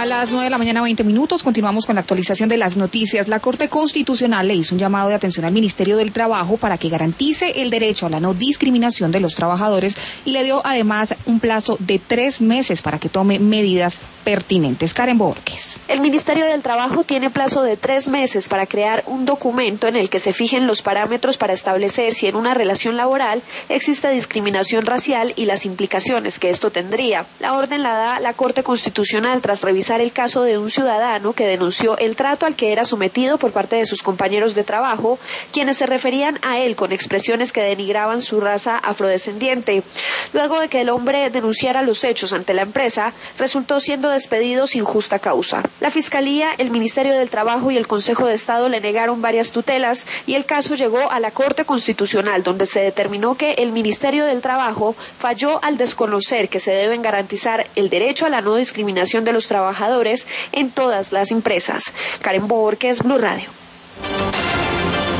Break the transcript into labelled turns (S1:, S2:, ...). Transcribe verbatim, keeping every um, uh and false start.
S1: A las nueve de la mañana, veinte minutos, continuamos con la actualización de las noticias. La Corte Constitucional le hizo un llamado de atención al Ministerio del Trabajo para que garantice el derecho a la no discriminación de los trabajadores y le dio además un plazo de tres meses para que tome medidas pertinentes. Karen Borges.
S2: El Ministerio del Trabajo tiene plazo de tres meses para crear un documento en el que se fijen los parámetros para establecer si en una relación laboral existe discriminación racial y las implicaciones que esto tendría. La orden la da la Corte Constitucional tras revisar el caso de un ciudadano que denunció el trato al que era sometido por parte de sus compañeros de trabajo, quienes se referían a él con expresiones que denigraban su raza afrodescendiente. Luego de que el hombre denunciara los hechos ante la empresa, resultó siendo despedido sin justa causa. La Fiscalía, el Ministerio del Trabajo y el Consejo de Estado le negaron varias tutelas y el caso llegó a la Corte Constitucional, donde se determinó que el Ministerio del Trabajo falló al desconocer que se deben garantizar el derecho a la no discriminación de los trabajadores en todas las empresas. Karen Borges, Blue Radio.